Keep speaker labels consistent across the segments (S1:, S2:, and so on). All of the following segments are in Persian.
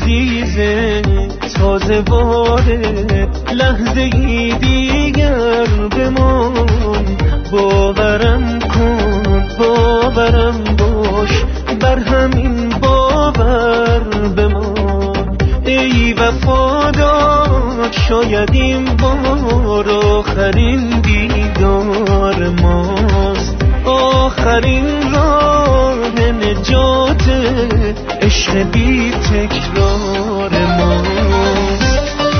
S1: عزیزه تازه واره لحظه ای دیگر بمان باورم کن باورم باش بر همین باور بمان ای وفادار شاید این بار آخرین دیدار ماست آخرین راه نجات عشق بی تکرار ماست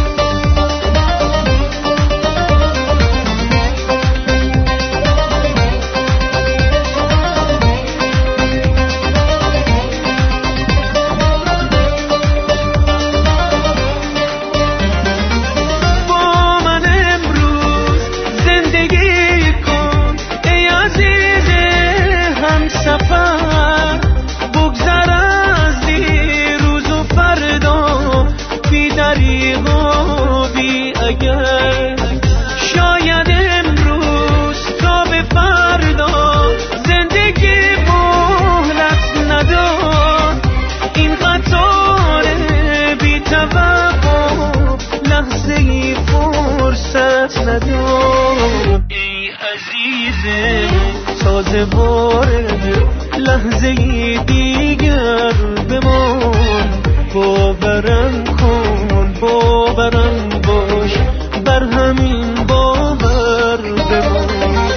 S1: شاید امروز تا به فردا زندگی مهلت نداد این قطار بی توقف لحظه ای فرصت نداد ای عزیزه تازه واره لحظه ای دیگر بمان باورم کن باورم باش بر همین باور بمان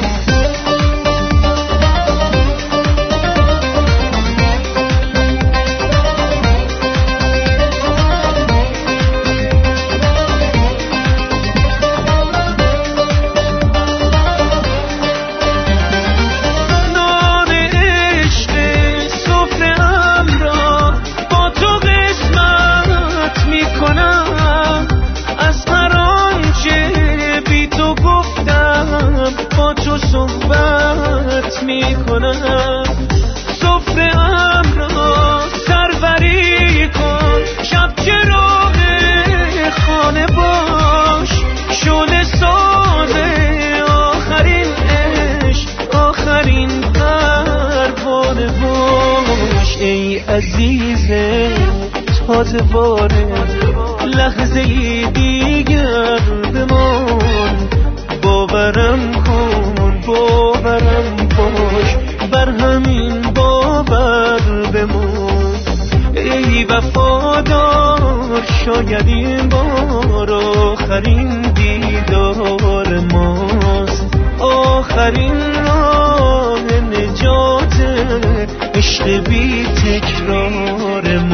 S1: نان عشق سفره‌ام را با تو قسمت میکنم از هر آنچه بی تو گفتم با تو صحبت میکنم سفره‌ام را سروری کن شب چراغ خانه باش شعله ساز آخرین عشق آخرین پروانه باش ای عزیزه تازه واره لحظه ای دیگر بمان باورم کن باورم باش بر همین باور بمان ای وفادار شاید این بار آخرین دیدار ماست آخرین راه نجات عشق بی تکرار